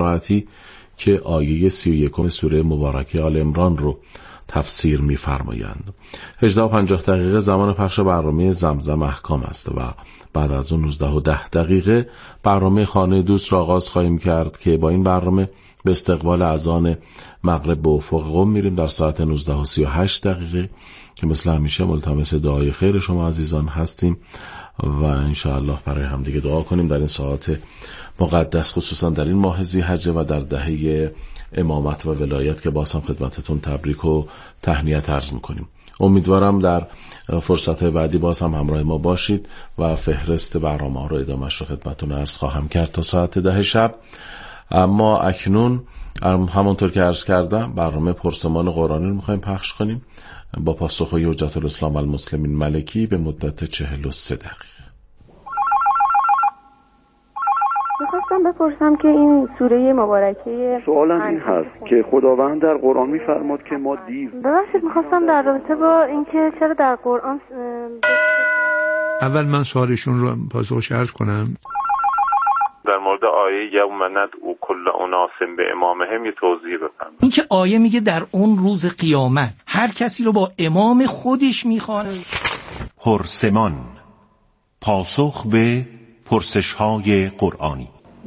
ساعتی که آیه 31 سوره مبارکه آل عمران رو تفسیر می‌فرمایند. 18:50 زمان پخش برنامه زمزم احکام است و بعد از اون 19:10 برنامه خانه دوست را آغاز خواهیم کرد که با این برنامه به استقبال اذان مغرب به افق قم میریم در ساعت 19:38 که مثل همیشه ملتمس دعای خیر شما عزیزان هستیم و انشاءالله برای هم دیگه دعا کنیم در این ساعت مقدس، خصوصا در این ماه ذی‌حجه و در دهه امامت و ولایت که باز هم خدمتتون تبریک و تهنیت عرض میکنیم. امیدوارم در فرصت بعدی باز هم همراه ما باشید و فهرست برنامه رو ادامهش رو خدمتتون عرض خواهم کرد تا ساعت 10 شب. اما اکنون همونطور که عرض کردم برنامه پرسمان قرآنی رو میخوایم پخش کنیم با پاسخگوی حجت الاسلام المسلمین ملکی به مدت 43 دقیقه. میخواستم بپرسم که این سوره مبارکه سوالم این هست که خداوند در قرآن میفرماد که ما ببخشید میخواستم در رابطه با اینکه چرا در قرآن اول من سوالشون رو پاسخش عرض کنم. در مورد آیه یوم ندعو کل اناس به امامهم یه توضیح بفرمایید. این که آیه میگه در اون روز قیامت هر کسی رو با امام خودش میخوانه. پرسمان، پاسخ به پرسش‌های قرآنی.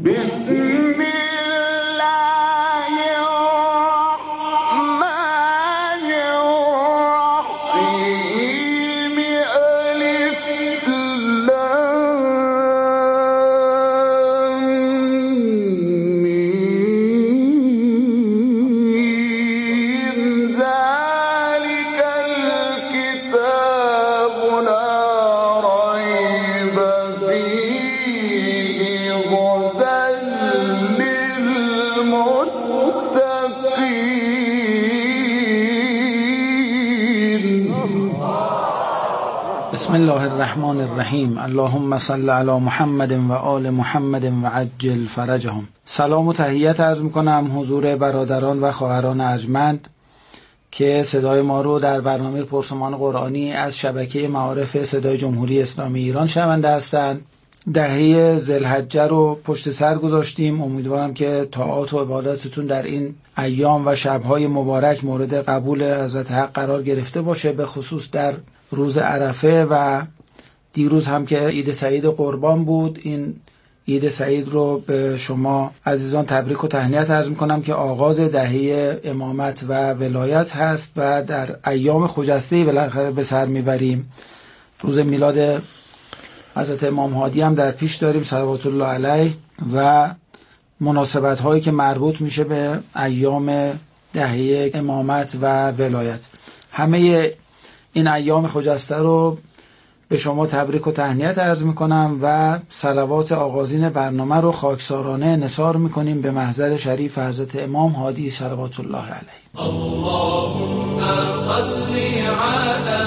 بسم الله الرحمن الرحیم. اللهم صل علی محمد و آل محمد و عجل فرجهم. سلام و تحیت عرض میکنم حضور برادران و خواهران ارجمند که صدای ما رو در برنامه پرسمان قرآنی از شبکه معارف صدای جمهوری اسلامی ایران شنونده هستند. دهه ذوالحجه رو پشت سر گذاشتیم. امیدوارم که طاعات و عباداتتون در این ایام و شبهای مبارک مورد قبول حضرت حق قرار گرفته باشه، به خصوص در روز عرفه و دیروز هم که عید سعید قربان بود. این عید سعید رو به شما عزیزان تبریک و تهنیت عرض میکنم که آغاز دهه امامت و ولایت هست و در ایام خجسته بالاخره به سر میبریم. روز میلاد حضرت امام هادی هم در پیش داریم صلوات الله علیه و مناسبت هایی که مربوط میشه به ایام دهه امامت و ولایت. همه این ایام خجسته رو به شما تبریک و تهنیت عرض میکنم و صلوات آغازین برنامه رو خاکسارانه نثار میکنیم به محضر شریف حضرت امام هادی صلوات الله علیه. اللهم صل علی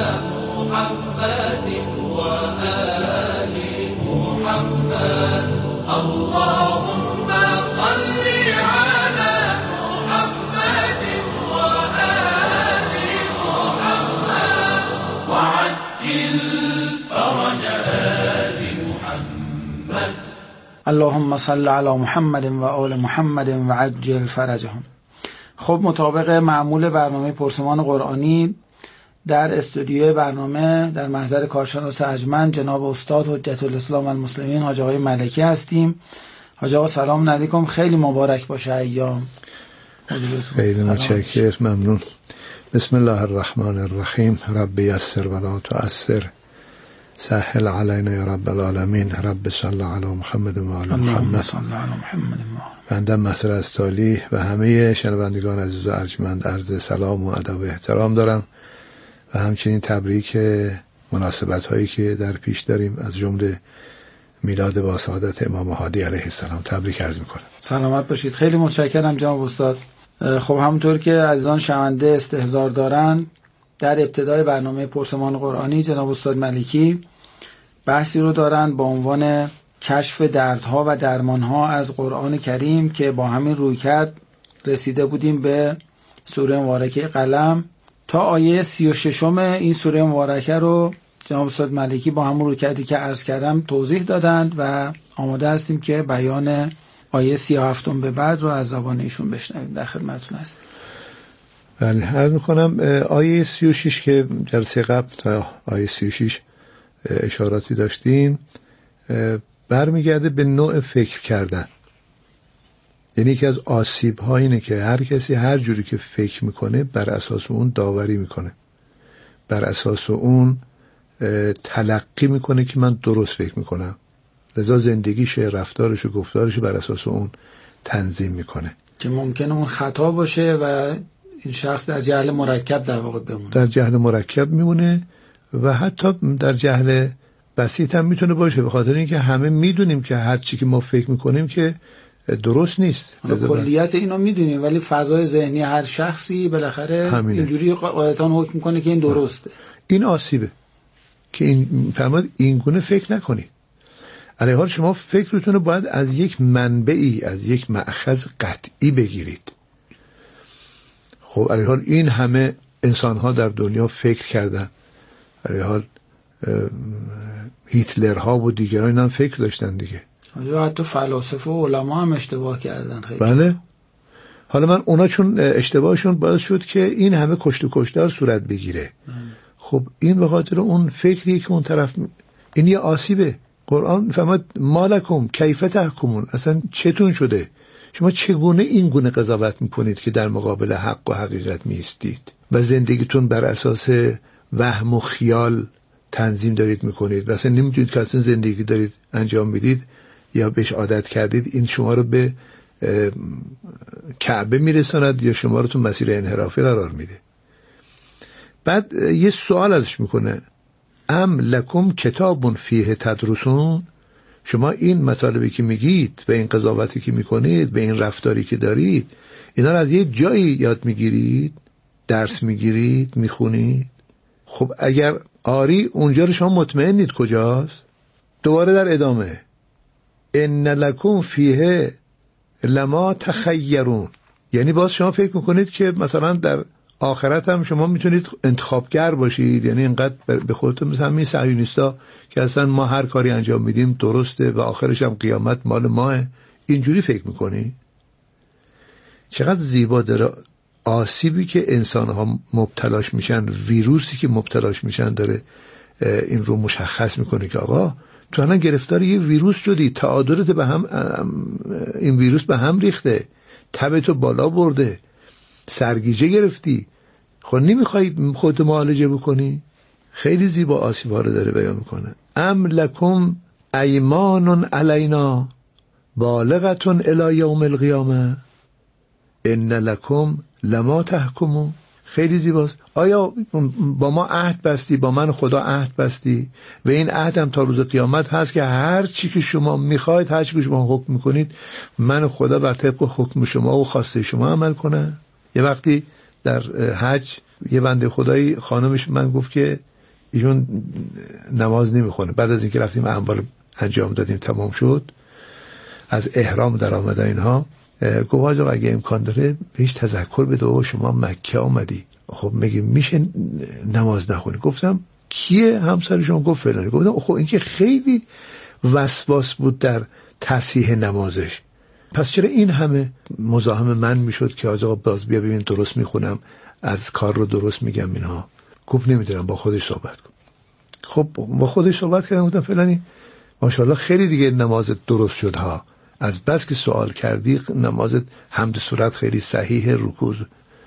محمد و آل محمد. اللهم صل علی محمد و آل محمد وعجل فرج آل محمد. اللهم صل علی محمد و آل محمد وعجل فرجهم. خب مطابق معمول برنامه پرسمان قرآنی در استودیوی برنامه در محضر کارشناس ارجمند جناب استاد حجت الاسلام المسلمین حاج آقای ملکی هستیم. حاج آقا سلام علیکم، خیلی مبارک باشه ایام. خیلی متشکرم، ممنون. بسم الله الرحمن الرحیم. رب یسر ولا تعسر، سهل علینا یا رب العالمین. رب صل علی محمد و آل محمد. بنده محضر از تالی و همه شنوندگان عزیز و ارجمند عرض سلام و ادب و احترام دارم و همچنین تبریک مناسبت هایی که در پیش داریم از جمله میلاد با سعادت امام هادی علیه السلام تبریک عرض میکنم. سلامت باشید. خیلی متشکرم جناب استاد. خب همونطور که عزیزان شنونده استحضار دارن، در ابتدای برنامه پرسمان قرآنی جناب استاد ملکی بحثی رو دارن با عنوان کشف دردها و درمانها از قرآن کریم که با همین رویکرد رسیده بودیم به سوره مبارکه قلم. تا آیه 36 این سوره مبارکه رو جناب استاد ملکی با همون رویکردی که عرض کردم توضیح دادند و آماده هستیم که بیان آیه 37 به بعد رو از زبان ایشون بشنویم. در خدمتتون هستیم. بله، عرض میکنم آیه 36 که جلسه قبل تا آیه 36 اشاراتی داشتیم برمیگرده به نوع فکر کردن. یعنی یکی از آسیب ها اینه که هر کسی هر جوری که فکر میکنه بر اساس اون داوری میکنه، بر اساس اون تلقی میکنه که من درست فکر میکنم، لذا زندگیش، رفتارش و گفتارش بر اساس اون تنظیم میکنه که ممکنه اون خطا باشه و این شخص در جهل مرکب در واقع بمونه، در جهل مرکب میمونه و حتی در جهل بسیط هم میتونه باشه، به خاطر اینکه همه میدونیم که هر چی که ما فکر میکنیم که درست نیست. کلیت اینو میدونیم ولی فضای ذهنی هر شخصی بالاخره اینجوری قاعدتاً حکم میکنه که این درسته. این آسیبه که این فرمود این گونه فکر نکنید. علیه حال شما فکرتون رو باید از یک منبعی، از یک مأخذ قطعی بگیرید. خب علیه حال این همه انسان‌ها در دنیا فکر کردن، علیه حال هیتلرها و دیگران هم فکر داشتن دیگه، یا حتی فلاسفه و علما هم اشتباه کردن خیلی. بله. حالا من اونا چون اشتباهشون باعث شد که این همه کشت و کشتار صورت بگیره. خب این به خاطر اون فکری که اون طرف، این یه آسیبه. قرآن فرمود مالکم کیف تحکمون، اصلا چتون شده شما چگونه این گونه قضاوت میکنید که در مقابل حق و حقیقت میستید و زندگیتون بر اساس وهم و خیال تنظیم دارید میکنید و اصلا نمیتونید که اصلا زندگی دارید انجام میدید یا بهش عادت کردید، این شما رو به کعبه میرساند یا شما رو تو مسیر انحرافی قرار میده. بعد یه سوال ازش میکنه ام لکم کتاب فیه تدرسون، شما این مطالبی که میگید و این قضاوتی که میکنید و این رفتاری که دارید اینا رو از یه جایی یاد میگیرید، درس میگیرید، میخونید؟ خب اگر آری اونجا رو شما مطمئنید کجاست؟ دوباره در ادامه ان لکم فیه لما تخیرون، یعنی باز شما فکر میکنید که مثلا در آخرت هم شما میتونید انتخابگر باشید، یعنی اینقدر به خودتون مثلا همین صهیونیستا که اصلا ما هر کاری انجام میدیم درسته و آخرش هم قیامت مال ماه، اینجوری فکر میکنی؟ چقدر زیبا داره آسیبی که انسانها مبتلاش میشن، ویروسی که مبتلاش میشن داره این رو مشخص میکنه که آقا تو الان گرفتار یه ویروس شدی، تعادلت به هم، این ویروس به هم ریخته، تبتو بالا برده، سرگیجه گرفتی، خب نمیخوای خودت معالجه بکنی؟ خیلی زیبا آسیب‌ها رو داره بیان میکنه. ام لکم ایمان علینا بالغتون الی یوم القیامه ان لکم لما تحکمون. خیلی زیباست. آیا با ما عهد بستی، با من خدا عهد بستی و این عهد هم تا روز قیامت هست که هر چی که شما میخواید، هر چی که شما حکم میکنید، من خدا بر طبق حکم شما و خواسته شما عمل کنه. یه وقتی در حج یه بنده خدایی خانمش من گفت که ایشون نماز نمیخونه، بعد از اینکه رفتیم اعمال انجام دادیم تمام شد، از احرام در آمده اینها، گفت اگه امکان داره بهش تذکر بده و شما مکه آمدی، خب میگه میشه نماز نخونی؟ گفتم کیه همسر شما؟ گفت فلانی. گفتم خب این که خیلی وسواس بود در تصحیح نمازش، پس چرا این همه مزاحم من میشد که آقا باز بیا ببین درست میخونم، از کار رو درست میگم اینها؟ گفت نمیدونم، با خودش صحبت کن. خب با خودش صحبت کردم، گفتم فلانی ماشاءالله خیلی دیگه نمازت درست شد ها، از بس که سوال کردی نمازت حمد صورت خیلی صحیح، رکوع.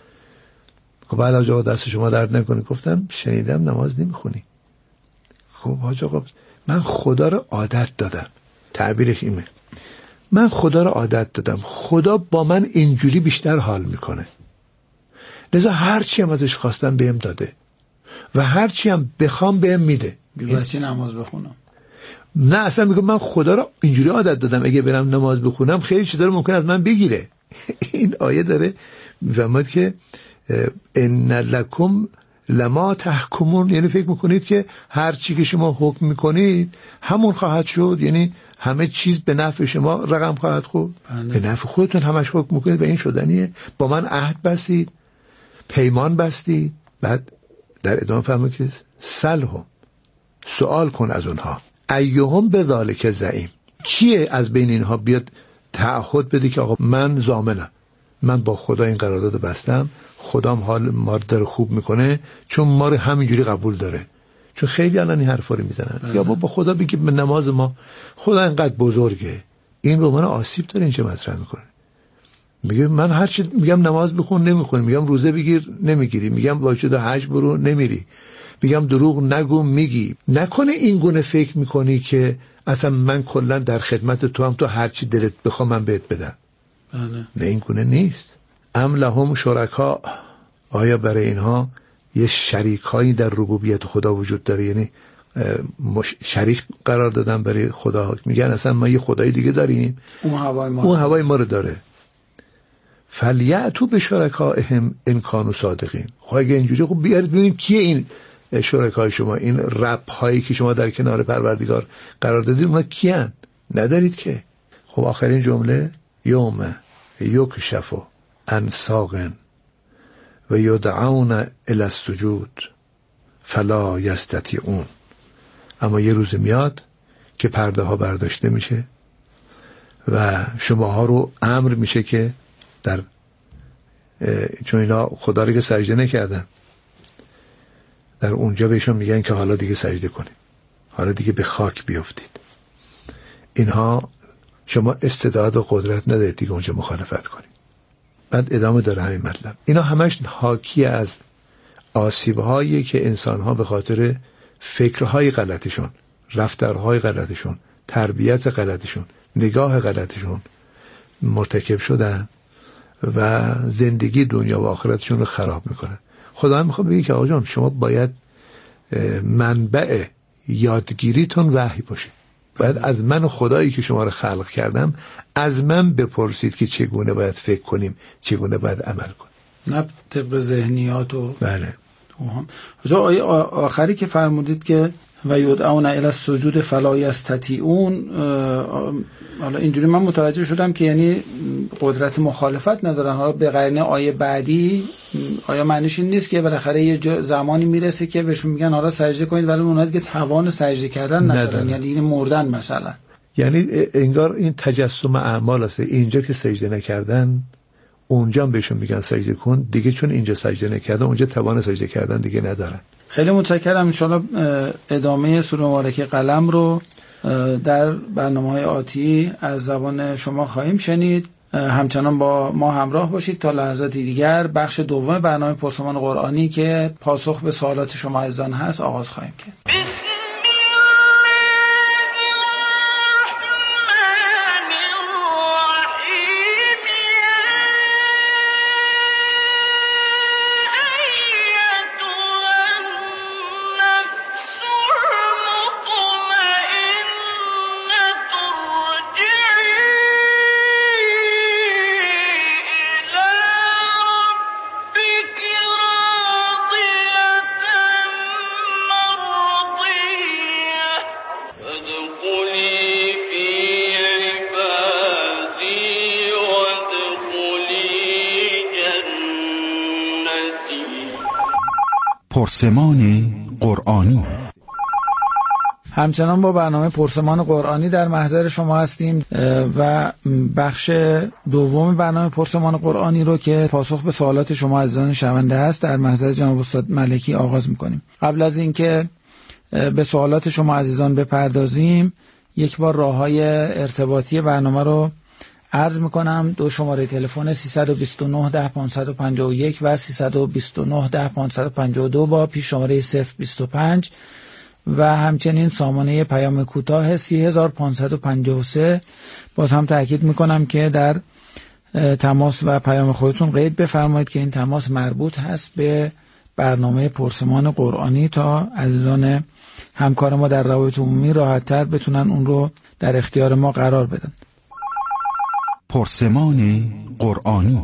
خب بعد آقا دست شما درد نکنه. گفتم شنیدم نماز نمیخونی. خب آقا من خدا رو عادت دادم، تعبیرش اینه، من خدا رو عادت دادم، خدا با من اینجوری بیشتر حال میکنه، لذا هرچی هم ازش خواستم بهم داده و هرچی هم بخوام بهم میده. بی‌واسطه نماز بخونم؟ نه، اصلا میگم من خدا رو اینجوری عادت دادم اگه برم نماز بخونم خیلی چیزا رو ممکن از من بگیره. این آیه داره میفهمد که ان لکم لما تحکمون، یعنی فکر میکنید که هر چی که شما حکم میکنید همون خواهد شد، یعنی همه چیز به نفع شما رقم خواهد خورد، به نفع خودتون همش حکم میکنید به این شدنیه. با من عهد بستید، پیمان بستید. بعد در ادامه فرمود که سلهم، سوال کن از اونها، ایهم بذالک زعیم، کیه از بین اینها بیاد تعهد بده که آقا من ضامنم، من با خدا این قرارداد بستم، خدام حال ما رو داره خوب میکنه چون ما رو همینجوری قبول داره. چون خیلی الان این حرفا رو میزنن یا با خدا بگی به نماز ما خدا اینقدر بزرگه، این به من آسیب داره اینجا مطرح میکنه. میگه من هر چی میگم نماز بخون نمیخونی، میگم روزه بگیر نمیگیری، میگم واجد حج برو نمیری، میگم دروغ نگو میگی. نکنه این گونه فکر میکنی که اصلا من کلا در خدمت تو هم، تو هر چی دلت بخوام من بهت بدم. نه این گونه نیست. ام لهم شرکا، آیا برای اینها یه شریکایی در ربوبیت خدا وجود داره؟ یعنی شریک قرار دادن برای خدا، میگن اصلا ما یه خدای دیگه داریم اون هوای ما رو داره. فلیأتوا بشرکائهم ان کانوا صادقین. خب اگه اینجوری خب بیارید ببینید کیه این شرکای شما، این رب هایی که شما در کنار پروردگار قرار دادید اونها کیان؟ ندارید که. خب آخرین جمله یوم یکشف عن ساق و یدعون الی السجود فلا یستطیعون. اما یه روز میاد که پرده ها برداشته میشه و شماها رو امر میشه که در چون اینا خدا رو که سجده نکردن، در اونجا بهشون میگن که حالا دیگه سجده کنید، حالا دیگه به خاک بیافتید. اینها شما استعداد و قدرت ندارید دیگه اونجا مخالفت کنید. بعد ادامه داره همین مطلب. اینا همش حاکی از آسیب‌هایی که انسان‌ها به خاطر فکرهای غلطشون، رفتارهای غلطشون، تربیت غلطشون، نگاه غلطشون مرتکب شدن و زندگی دنیا و آخرتشون رو خراب میکنن. خدا میخواد بگه که آقا جان شما باید منبع یادگیریتون وحی باشه. باید از من خدایی که شما رو خلق کردم از من بپرسید که چگونه باید فکر کنیم، چگونه باید عمل کنیم، نه طبق ذهنیات و بله. آیه آخری که فرمودید که و یدعون الی السجود فلا یستطیعون، حالا اینجوری من متوجه شدم که یعنی قدرت مخالفت ندارن. حالا به قرینه آیه بعدی آیا معنیش این نیست که بالاخره یه زمانی میرسه که بهشون میگن حالا سجده کنید ولی اونها دیگه توان سجده کردن ندارن، یعنی این مردن مثلا. یعنی انگار این تجسم اعمال است. اینجا که سجده نکردن اونجا هم بهشون میگن سجده کن دیگه، چون اینجا سجده نکردن اونجا توان سجده کردن دیگه ندارن. خیلی متشکرم. انشالله ادامه سوره مبارکه قلم رو در برنامه‌های آتی از زبان شما خواهیم شنید. همچنان با ما همراه باشید تا لحظاتی دیگر بخش دوم برنامه پرسمان قرآنی که پاسخ به سوالات شما عزیزان هست آغاز خواهیم کرد. پرسمان قرآنی. همچنان با برنامه پرسمان قرآنی در محضر شما هستیم و بخش دوم برنامه پرسمان قرآنی رو که پاسخ به سوالات شما عزیزان شنونده است در محضر جناب استاد ملکی آغاز می‌کنیم. قبل از اینکه به سوالات شما عزیزان بپردازیم یک بار راه‌های ارتباطی برنامه رو عرض میکنم. 2 شماره تلفن 329 10 551 و 329 10 552 با پیش شماره 025 و همچنین سامانه پیام کوتاه 30553. باز هم تأکید میکنم که در تماس و پیام خودتون قید بفرمایید که این تماس مربوط هست به برنامه پرسمان قرآنی تا عزیزان همکار ما در روابط عمومی راحت‌تر بتونن اون رو در اختیار ما قرار بدن. پرسمان قرآنی.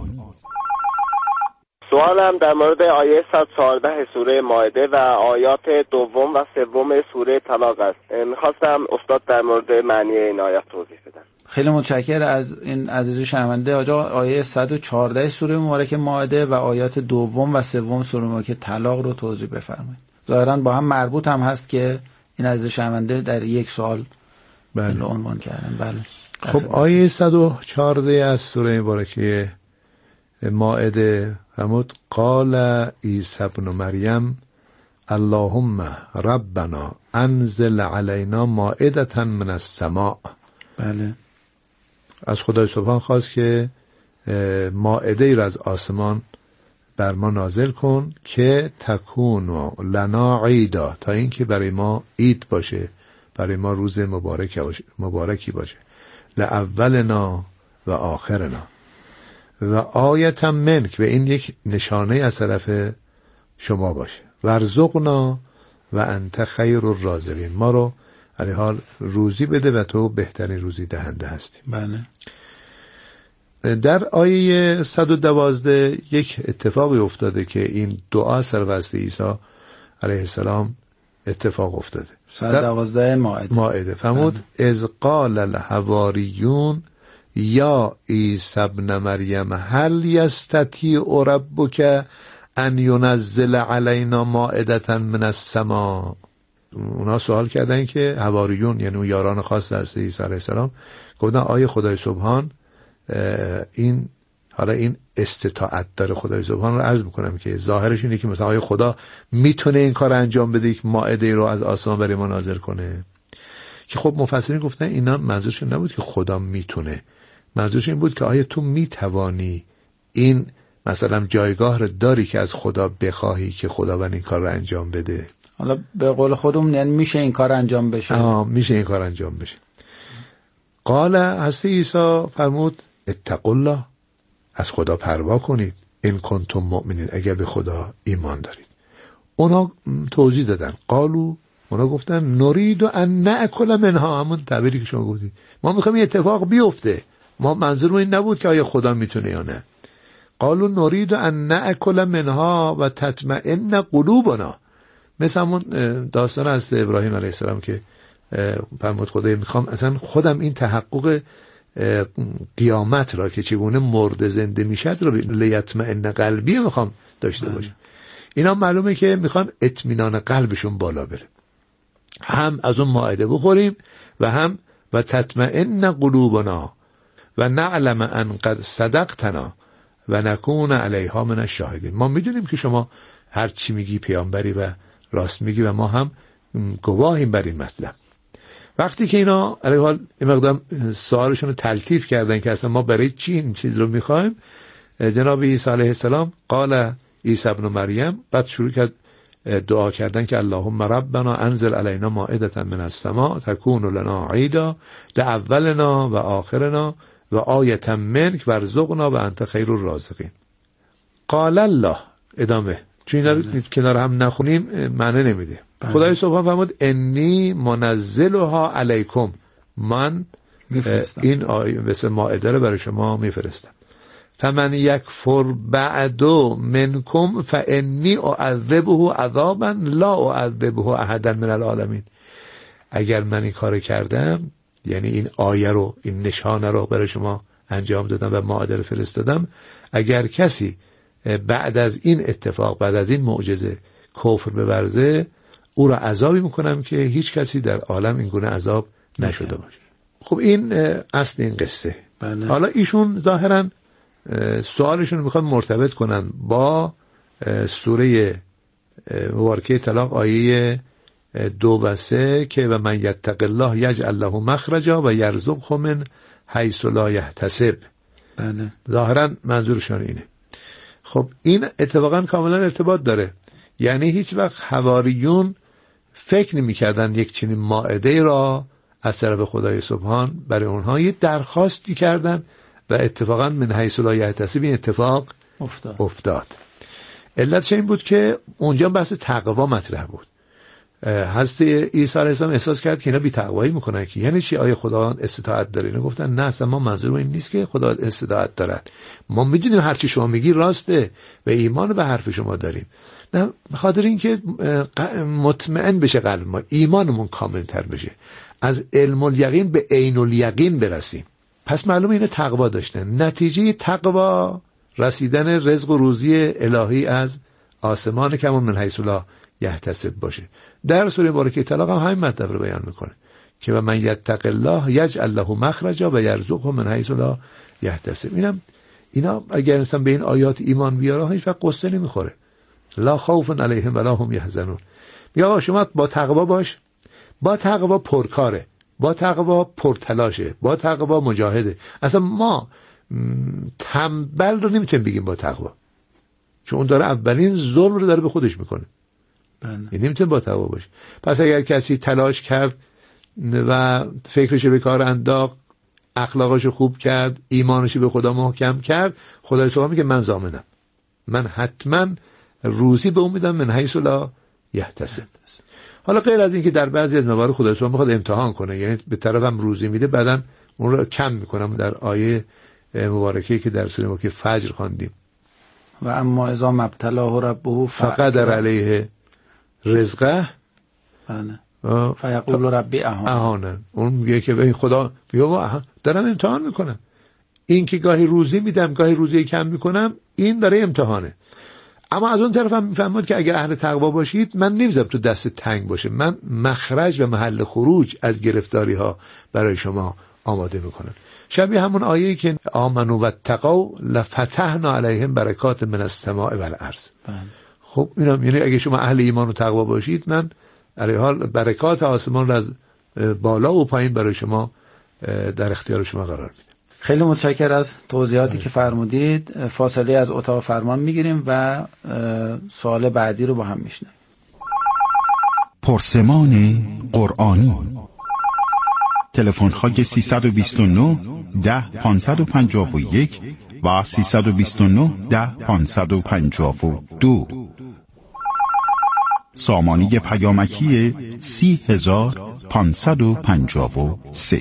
سوالم در مورد آیه 114 سوره مائده و آیات دوم و سوم سوره طلاق است. می‌خواستم استاد در مورد معنی این آیات توضیح بدن. خیلی متشکرم از این عزیز شنونده. آقا آیه 114 سوره مبارکه مائده و آیات دوم و سوم سوره مبارکه طلاق رو توضیح بفرمایید. ظاهراً با هم مربوط هم هست که این عزیز شنونده در یک سوال عنوان کردن. بله. خب آیه 114 از سوره مبارکه مائده فرمود قال عیسی ابن مریم اللهم ربنا انزل علینا مائدة من السماء. بله. از خدای سبحان خواست که مائده ای را از آسمان بر ما نازل کن که تکون لنا عیدا، تا اینکه برای ما عید باشه، برای ما روز مبارکی باشه، لاولنا و آخرنا و آیتا منک، و این یک نشانه از طرف شما باشه، ورزقنا و انت خیر الرازقین، ما رو علی حال روزی بده و تو بهترین روزی دهنده هستی. بله. در آیه 112 یک اتفاقی افتاده که این دعا سر وسط عیسی علیه السلام اتفاق افتاده. 112 مائده فرمود اذ قال الحواریون یا عیسی ابن مریم هل یستطیع ربک ان ینزل علینا مائدة من السماء. اونا سوال کردن که حواریون یعنی اون یاران خاص از عیسی علیه السلام گفتن آیه خدای سبحان این حالا این استطاعت داره خدای سبحان رو عرض میکنم که ظاهرش اینه که مثلا آیه خدا میتونه این کار انجام بده که مائده رو از آسمان برای ما نازل کنه، که خب مفسرین گفتن اینا منظورشون نبود که خدا میتونه، منظورش این بود که آیا تو میتوانی این مثلا جایگاه رو داری که از خدا بخواهی که خداوند این کار رو انجام بده. حالا به قول خودمون یعنی میشه این کار انجام بشه. میشه این کار انجام بشه. قال حضرت عیسی فرمود اتقوا الله، از خدا پروا کنید، ان کنتم مؤمنین، اگر به خدا ایمان دارید. اونا توضیح دادن قالو، اونا گفتن نرید ان ناکل منها، همون تعبیری که شما گفتید، ما میخوایم این اتفاق بیفته، ما منظورمون این نبود که آیا خدا میتونه یا نه. قالو نرید ان ناکل منها و تطمئن قلوبنا، مثل همون داستان از ابراهیم علیه السلام که فرمود خدای میخوام اصلا خودم این تحقق قیامت را که چگونه مرده زنده میشد رو لیطمئن قلبی میخوام داشته باشم. اینا معلومه که میخوان اطمینان قلبشون بالا بره، هم از اون مائده بخوریم و هم و تطمئن قلوبنا و نعلم ان قد صدقتنا و نکون علیها من الشاهدین. ما میدونیم که شما هر چی میگی پیامبری و راست میگی و ما هم گواهیم بر این مطلب. وقتی که اینا علیه حال این مقدام سوالشون رو تلطیف کردن که اصلا ما برای چی این چیز رو میخوایم، جناب عیسی علیه السلام قال عیسی ابن مریم بعد شروع کرد دعا کردن که اللهم ربنا انزل علینا مائدة من السماء تکون لنا عیدا لاولنا و آخرنا و آیة منک ورزقنا و انت خیر الرازقین. قال الله، ادامه، چون اینا رو کنار هم نخونیم معنی نمیده. خدای سبحان فرمود انی منزلها علیکم، من این آیه مثل مائده رو برای شما میفرستم. فمن یکفر بعد منکم فانی اعذبه عذابا لا اعذبه احدا من العالمین. اگر من این کار کردم، یعنی این آیه رو، این نشانه رو برای شما انجام دادم و مائده رو فرستادم، اگر کسی بعد از این اتفاق، بعد از این معجزه کفر بورزه، او را عذابی میکنم که هیچ کسی در عالم این گونه عذاب نشده باشه. خب این اصل این قصه. بله. حالا ایشون ظاهرا سوالشون میخوان مرتبط کنن با سوره مبارکه طلاق آیه 2 و 3 که و من یتق الله یجعل له مخرجا و یرزقه من حیث لا یحتسب. بله. ظاهرا منظورشون اینه. خب این اتفاقا کاملا ارتباط داره، یعنی هیچ وقت حواریون فکر نمی کردن یک چنین مائده را از طرف خدای سبحان برای اونها یه درخواستی کردن و اتفاقا من حیث لا یحتسب این اتفاق افتاد. علتش این بود که اونجا بحث تقوا مطرح بود. حضرت عیسی علیه السلام احساس کرد که اینا بی تقوایی میکنن، که یعنی چی آیه خدا استطاعت داره؟ اینا گفتن نه، اصلا ما منظور این نیست که خدا استطاعت دارد، ما میدونیم هر چی شما میگی راسته و ایمان به حرف شما داریم، نه بخاطر اینکه مطمئن بشه قلب ما، ایمانمون کاملتر بشه، از علم الیقین به عین الیقین برسیم. پس معلومه اینا تقوا داشتن. نتیجه تقوا رسیدن رزق و روزی الهی از آسمان که همون من حیث لا یحتسب باشه. در سوره مبارکه طلاق هم همین مطلب رو بیان میکنه که و من یتق الله یجعل له مخرجا و یرزقه من حیث لا یحتسب. اینا اگر انسان به این آیات ایمان بیاره هیچ وقت قصه نمیخوره. لا خوف علیهم ولا هم یحزنون. یا شما با تقوا باش، با تقوا پرکاره، با تقوا پرتلاشه، با تقوا مجاهده. اصلا ما تنبل رو نمیتونیم بگیم با تقوا، چون اون داره اولین ظلم رو داره به خودش میکنه. یعنی نمیتونه با تقوا باشه. پس اگر کسی تلاش کرد و فکرش به کار انداخت، اخلاقش خوب کرد، ایمانش به خدا محکم کرد، خدای سبحانه میگه من ضامنم، من حتما روزی به اون میدم من حیث لا یحتسب. حالا غیر از این که در بعضی از موارد خدای سبحانه میخواد امتحان کنه، یعنی به طرفم روزی میده، بعدم اون رو کم میکنم در آیه مبارکه‌ای که در سوره مکه فجر خواندیم، و اما اذا مبتلاه ربه فقدر علیه رزقه فیقول ربی اهانه. اون میگه که به خدا بیا دارم امتحان میکنم، این که گاهی روزی میدم گاهی روزی کم میکنم، این برای امتحانه. اما از اون طرف هم میفهمید که اگر اهل تقوا باشید، من نمیذارم تو دست تنگ باشه، من مخرج و محل خروج از گرفتاری ها برای شما آماده میکنم. شبیه همون آیه‌ای که آمنوا و اتقوا لفتحنا علیهم برکات من السماء والارض. خب اینم یعنی اگه شما اهل ایمان و تقوا باشید، من علی حال برکات آسمان رو از بالا و پایین برای شما در اختیار شما قرار میده. خیلی متشکر از توضیحاتی که فرمودید. فاصله از اتاق فرمان میگیریم و سوال بعدی رو با هم میشنویم. پرسمان قرآنی. تلفن های 329 10 551 و 329 10 552. سامانه پیامکی 30553.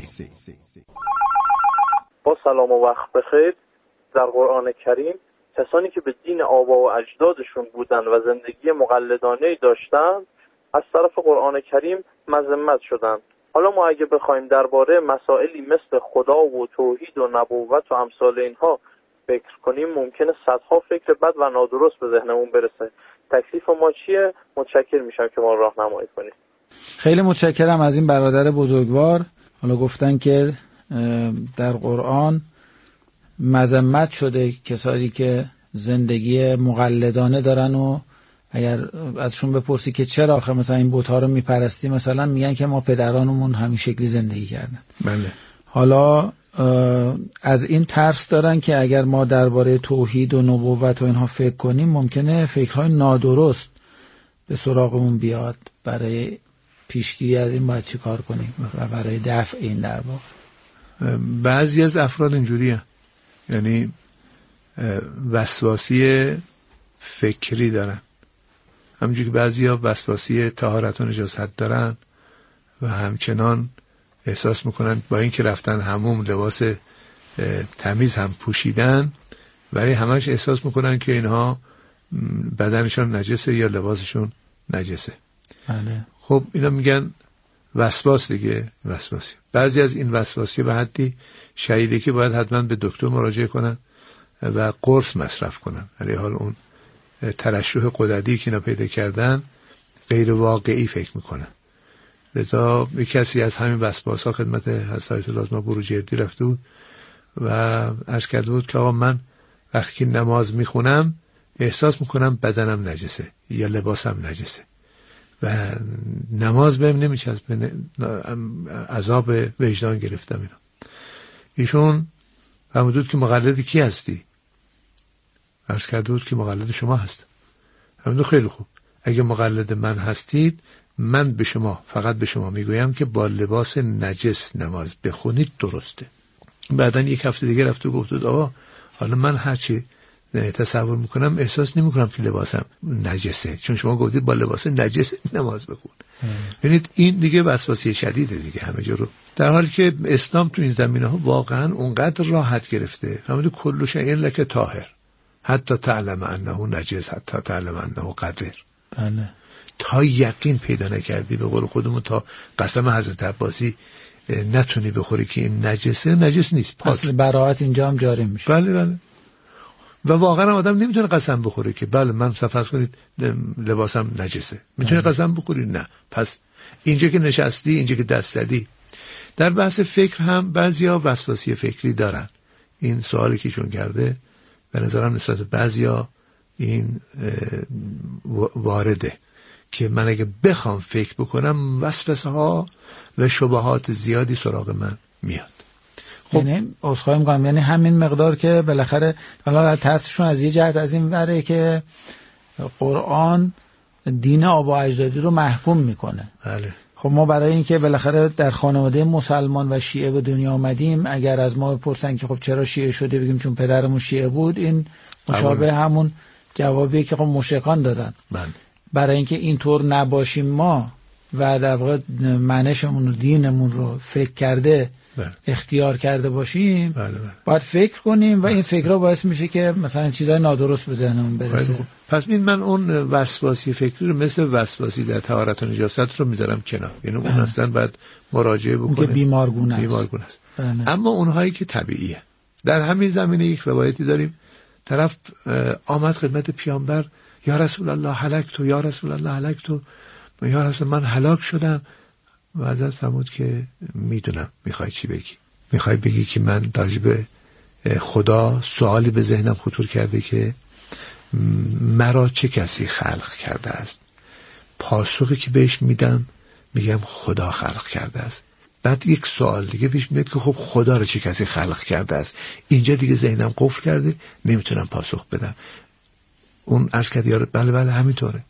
با سلام و وقت بخیر. در قرآن کریم کسانی که به دین آبا و اجدادشون بودن و زندگی مقلدانه‌ای داشتن از طرف قرآن کریم مذمت شدن. حالا ما اگه بخوایم درباره مسائلی مثل خدا و توحید و نبوت و امثال اینها فکر کنیم، ممکنه صدها فکر بد و نادرست به ذهنمون برسه. تکلیف ما چیه؟ متشکر میشم که ما راهنمایی کنید. خیلی متشکرم از این برادر بزرگوار. حالا گفتن که در قرآن مذمت شده کسانی که زندگی مقلدانه دارن و اگر ازشون بپرسی که چرا آخه مثلا این بت‌ها رو میپرستی، مثلا میگن که ما پدرانمون همین شکلی زندگی کردن. بله. حالا از این ترس دارن که اگر ما درباره توحید و نبوت و اینها فکر کنیم، ممکنه فکرهای نادرست به سراغمون بیاد. برای پیشگیری از این باید چی کار کنیم و برای دفع این در واقع؟ بعضی از افراد اینجوریه، یعنی وسواسی فکری دارن، همونجوری که بعضی ها وسواسی طهارت و نجاست دارن و همچنان احساس میکنن با این که رفتن حموم لباس تمیز هم پوشیدن، ولی همش احساس میکنن که اینها بدنشون نجسه یا لباسشون نجسه. بله. خب اینا میگن وسواس دیگه، وسواسی. بعضی از این وسواسی به حدی شدیده که باید حتما به دکتر مراجعه کنن و قرص مصرف کنن. علی حال اون ترشح غددی که اینا پیدا کردن غیر واقعی فکر میکنن. لذا یک کسی از همین وسواسا خدمت حضرت لازمه بروجردی رفته بود و عرض کرده بود که آقا من وقتی که نماز میخونم احساس میکنم بدنم نجسه یا لباسم نجسه و نماز بهم نمیچسبه، عذاب وجدان گرفتم. اینا ایشون فرمود که مقلد کی هستی؟ عرض کرده بود که مقلد شما هست. فرمود خیلی خوب، اگه مقلد من هستید، من به شما، فقط به شما میگویم که با لباس نجس نماز بخونید درسته. بعدن یک هفته دیگه رفت و گفت آقا حالا من هرچی تصور میکنم احساس نمیکنم که لباسم نجسه، چون شما گفتید با لباس نجس نماز بخون. یعنی این دیگه وسواسی شدیده دیگه همه جا رو، در حالی که اسلام تو این زمینه ها واقعا اونقدر راحت گرفته. همون کل شیء لک طاهر حتی تعلم انه نجس حتی تعلم انه قدر. بله. تا یقین پیدا نکردی، به قول خودمون تا قسم حضرت عباسی نتونی بخوری که این نجسه، نجس نیست. اصل براءت اینجا هم جاری میشه. بله بله. و واقعا آدم نمیتونه قسم بخوره که بله من فرض کنید لباسم نجسه. میتونه قسم بخوری؟ نه. پس اینجا که نشستی، اینجا که دست زدی، در بحث فکر هم بعضیا وسواسی فکری دارن. این سوالی که ایشون کرده به نظرم نسبت بعضیا این وارده که من اگه بخوام فکر بکنم وسوسه ها و شبهات زیادی سراغ من میاد. خب یعنی عذرخواهی می‌کنم، یعنی همین مقدار که بالاخره حالا تاسشون از یه جهت از این وره که قرآن دین آبا اجدادی رو محکوم میکنه. بله. خب ما برای اینکه بالاخره در خانواده مسلمان و شیعه به دنیا آمدیم، اگر از ما بپرسن که خب چرا شیعه شده، بگیم چون پدرمون شیعه بود، این مشابه همون جوابیه که خب مشرکان دادن. بله. برای اینکه اینطور نباشیم ما و در واقع منشمون و دینمون رو فکر کرده اختیار کرده باشیم، باید فکر کنیم و این فکرها باعث میشه که مثلا چیزای نادرست به ذهنمون برسه. پس من اون وسواسی فکری رو مثل وسواسی در طهارت و نجاست رو میذارم کنار، یعنی اون اصلا باید مراجعه بکنه، اون که بیمارگونه است. اما اونهایی که طبیعیه. در همین زمینه یک روایتی داریم، طرف آمد خدمت پیامبر، یا رسول الله هلکتو، یا رسول الله هلکتو، یا رسول من هلاک شدم. و حضرت فرمود که میدونم میخوای چی بگی. میخوای بگی که من راجع به خدا سوالی به ذهنم خطور کرده که مرا چه کسی خلق کرده است. پاسخی که بهش میدم میگم خدا خلق کرده است. بعد یک سوال دیگه پیش میاد که خب خدا رو چه کسی خلق کرده است. اینجا دیگه ذهنم قفل کرده، نمیتونم پاسخ بدم. اون عرض کرد یارو بله همینطوره.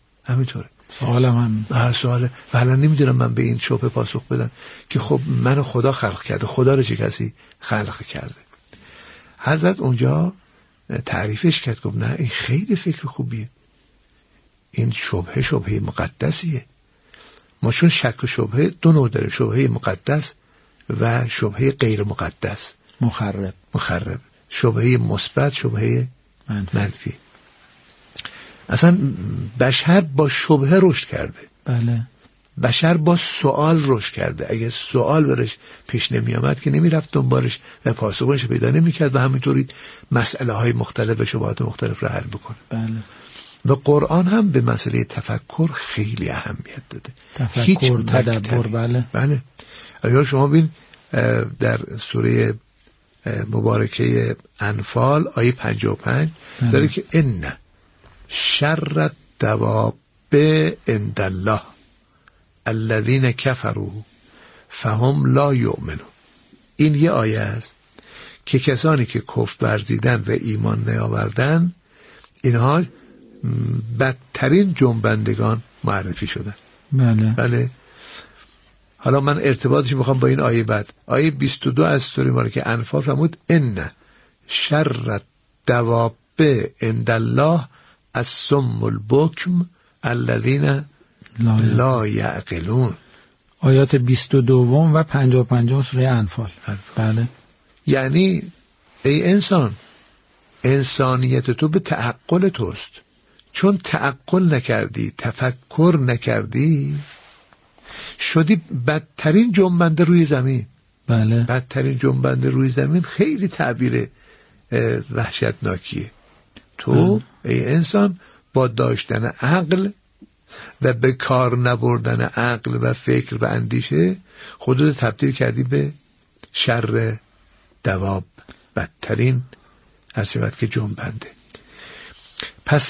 سوالم هم سواله و حالا نمیدونم من به این شبهه پاسخ بدم که خب منو خدا خلق کرده، خدا رو چه کسی خلق کرده. حضرت اونجا تعریفش کرد، گفت نه این خیلی فکر خوبیه، این شبهه مقدسیه. ما چون شک و شبهه دو نوع داریم، شبهه مقدس و شبهه غیر مقدس، مخرب، شبهه مثبت، شبهه منفی. اصلا بشر با شبهه رشد کرده. بله. بشر با سوال رشد کرده. اگه سوال برش پیش نمی آمد که نمی رفت دنبالش و پاسخش پیدا نمی کرد و همینطوری مسئله های مختلف و شبهات مختلف را حل بکنه. بله. و قرآن هم به مسئله تفکر خیلی اهمیت داده. تفکر، تدبر. بله. اگر شما ببین در سوره مبارکه انفال آیه 55 داره که ان شر الدواب عند الله الذين كفروا فهم لا یؤمنون. این یه آیه است که کسانی که کفر ورزیدن و ایمان نیاوردن اینها بدترین جنبندگان معرفی شدن. بله. حالا من ارتباطش میخوام با این آیه بعد. آیه 22 از سوره مبارکه انفال فرمود ان شر الدواب عند الله الصم البکم الذین لا یعقلون. آیات 22 و 55 سوره انفال. بله. یعنی ای انسان، انسانیت تو به تعقل توست. چون تعقل نکردی، تفکر نکردی، شدی بدترین جنبنده روی زمین. بله. بدترین جنبنده روی زمین خیلی تعبیر وحشتناکیه. تو ای انسان با داشتن عقل و به کار نبردن عقل و فکر و اندیشه خودت تبدیل کردی به شر دواب، بدترین هرچند که جنبنده. پس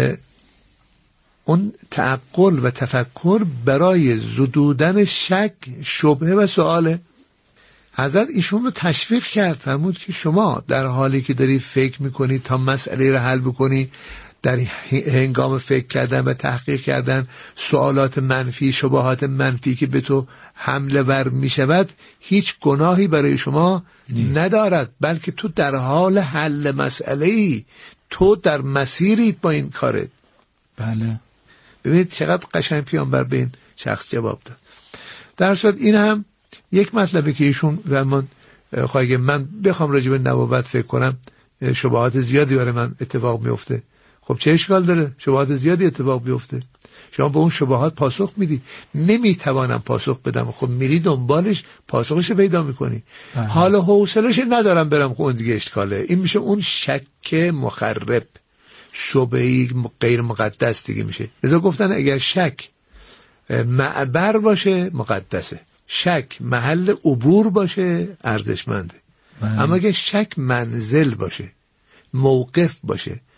اون تعقل و تفکر برای زدودن شک، شبهه و سؤاله. حضرت ایشون رو تشویق کرد، فرمود که شما در حالی که داری فکر میکنی تا مسئله رو حل بکنی، در هنگام فکر کردن و تحقیق کردن سوالات منفی، شبهات منفی که به تو حمله ور میشود، هیچ گناهی برای شما ندارد، بلکه تو در حال حل مسئله‌ای، تو در مسیریت با این کارت. بله. ببینید چقدر قشنگ پیامبر به این شخص جواب داد. در صورت این هم یک مطلبه که ایشون فرمان خواهی من بخوام راجع به نبوت فکر کنم شبهات زیادی برای من اتفاق میفته. خب چه اشکال داره؟ شبهات زیادی اتفاق بیفته، شما به اون شبهات پاسخ میدی. نمیتوانم پاسخ بدم، خب میری دنبالش، پاسخش پیدا میکنی. حالا حوصله‌اش ندارم برم، خب اون دیگه اشکاله. این میشه اون شک مخرب، شبهه غیر مقدس دیگه میشه. لذا گفتن اگر شک معبر باشه مقدسه، شک محل عبور باشه ارزشمنده، اما اگه شک منزل باشه، موقف باشه،